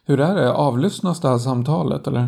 Hur är det? Avlyssnas det här samtalet eller?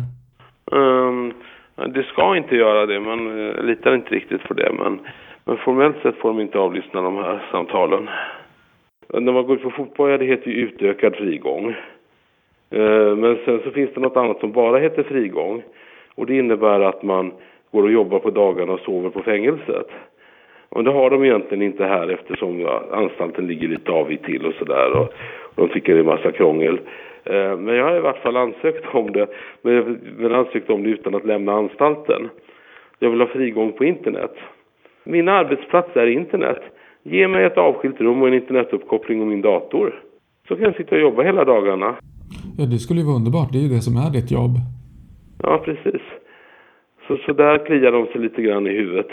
Det ska inte göra det, man litar inte riktigt på det. Men formellt sett får de inte avlyssna de här samtalen. När man går ut på fotboll, det heter ju utökad frigång. Men sen så finns det något annat som bara heter frigång. Och det innebär att man går och jobbar på dagarna och sover på fängelset. Och det har de egentligen inte här eftersom anstalten ligger lite avigt till och sådär. Och de tycker det är massa krångel. Men jag har i vart fall ansökt om det. Men jag har ansökt om det utan att lämna anstalten. Jag vill ha frigång på internet. Min arbetsplats är internet. Ge mig ett avskilt rum och en internetuppkoppling om min dator. Så kan jag sitta och jobba hela dagarna. Ja, det skulle ju vara underbart. Det är ju det som är ditt jobb. Ja, precis. Så där kliar de sig lite grann i huvudet.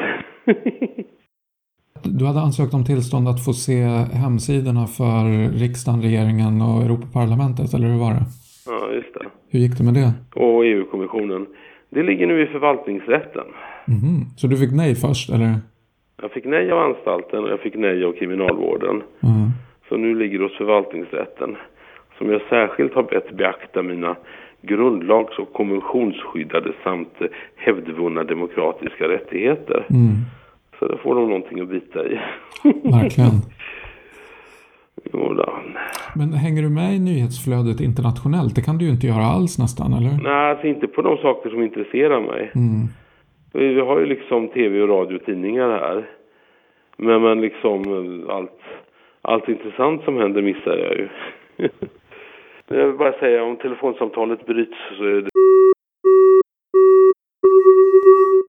Du hade ansökt om tillstånd att få se hemsidorna för riksdagen, regeringen och Europaparlamentet, eller hur var det? Ja, just det. Hur gick det med det? Och EU-kommissionen. Det ligger nu i förvaltningsrätten. Mm-hmm. Så du fick nej först, eller? Jag fick nej av anstalten och jag fick nej av kriminalvården. Mm. Så nu ligger det hos förvaltningsrätten. Som jag särskilt har bett beakta mina grundlags- och konventionsskyddade samt hävdvunna demokratiska rättigheter. Mm. Så då får de någonting att bita i. Verkligen. Jo då. Men hänger du med i nyhetsflödet internationellt? Det kan du ju inte göra alls nästan, eller? Nej, alltså inte på de saker som intresserar mig. Mm. Vi har ju liksom tv- och radiotidningar här. Men liksom allt intressant som händer missar jag ju. Jag vill bara säga, om telefonsamtalet bryts så är det